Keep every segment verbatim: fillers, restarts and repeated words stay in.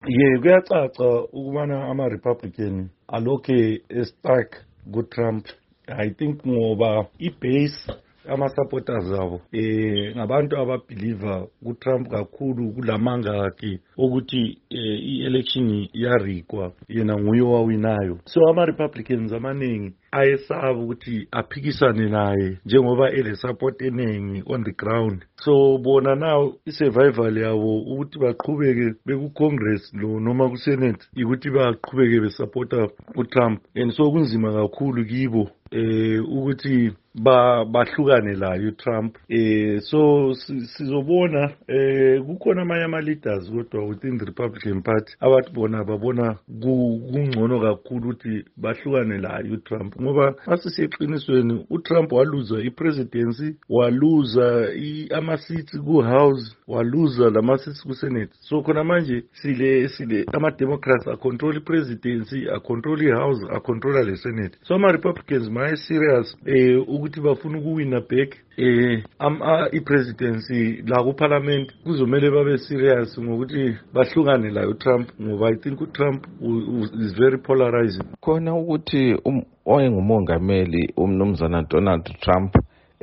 Ye kuyacaca ukubana ama-Republican alokhe estuck ku-Trump. I think ngoba i-base ama-supporters abo eh ngabantu ababelieve ku-Trump kakhulu kulamanga akhe ukuthi eh, i-election yarigwa yena nguye owawinayo. So ama-Republicans amaningi ayesaba ukuthi aphikisane naye njengoba ele support eningi on the ground. So bona now i-survival yabo ukuthi baqhubeke beku-Congress lo noma ku-Senate ukuthi baqhubeke besupporta u-Trump, and so kunzima kakhulu kibo eh ukuthi ba bahlukane layo uTrump. eh so sizobona eh kukhona amanye ama leaders kodwa within the Republican Party abathi bona babona kungcono kakhulu ukuthi bahlukane layo uTrump, ngoba asisiqinisweni uTrump waluza ipresidency, waluza ama seats ku House, waluza lama seats ku Senate. So khona manje sile sile ama Democrats a control ipresidency, a control iHouse, a control le Senate. So ama Republicans my serious eh ukuthi bafuna ukuwina back eh am ipresidency la ku parliament, kuzomela babe serious ngokuthi bahlukane la uTrump, ngoba I think uTrump is very polarizing. Khona ukuthi oyengumongameli umnumzana Donald Trump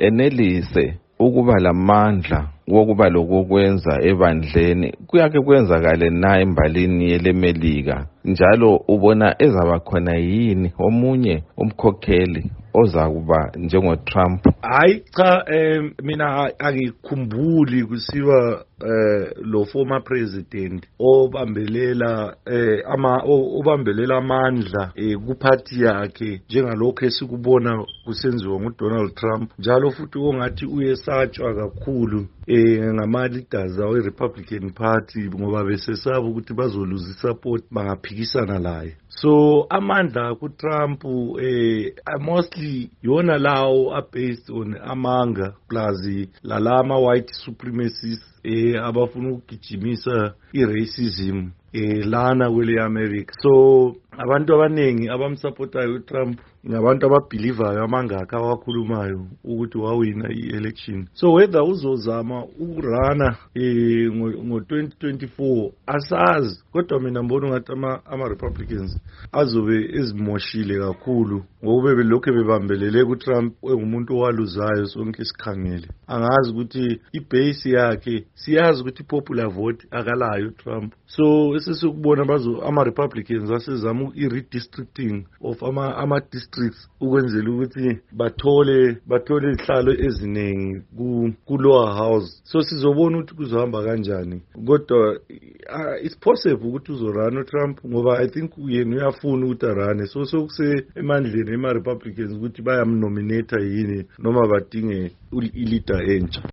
enelise ukuba lamandla wokuba lokwenza ebandleni kuyake kwenzakale na embalini yelemelika, njalo ubona ezaba khona yini omunye umkhokheli oza kuba njengo Trump? Hayi cha, eh mina akikhumbuli kusiwa eh lo former president obambelela eh ama obambelela amandla eh kuphathi yakhe njengalokho esikubona kusenziwa nguDonald Trump, njalo futhi ongathi uyesatshwa kakhulu eh ngama leaders awe Republican Party ngoba besesaba ukuthi bazoluza support bangaphikisana laye. So amandla ku Trump eh mostly yona lawo are based on amanga plus lalama white supremacists eh abafuna ukugijimisa i-racism eh lana kwele America. So abantu abanengi abamsupportayo uTrump ngabantu ababelievayo amangaka awakhulumayo ukuthi wawina i-election. So whether uzozama ukurana eh ngo twenty twenty-four asazi, kodwa mina mbona ngathi ama ama Republicans azobe ezimoshile kakhulu ngoba belokho bebambelele kuTrump engumuntu owaluzayo sonke isikhangele. Angazi ukuthi ibase yakhe, siyazi ukuthi popular vote akalayo Trump. So esesukubona bazo ama Republicans asezama i-redistricting of ama ama districts ukwenzela ukuthi bathole bathole izihlalo eziningi ku ku lower house. So sizobona ukuthi kuzohamba kanjani, kodwa uh, it's possible ukuthi uzorana uTrump ngoba I think yena uyafuna ukuthi arane. So sokuse emandleni ema Republicans ukuthi bayamnominate yini noma badinge i-leader entsha.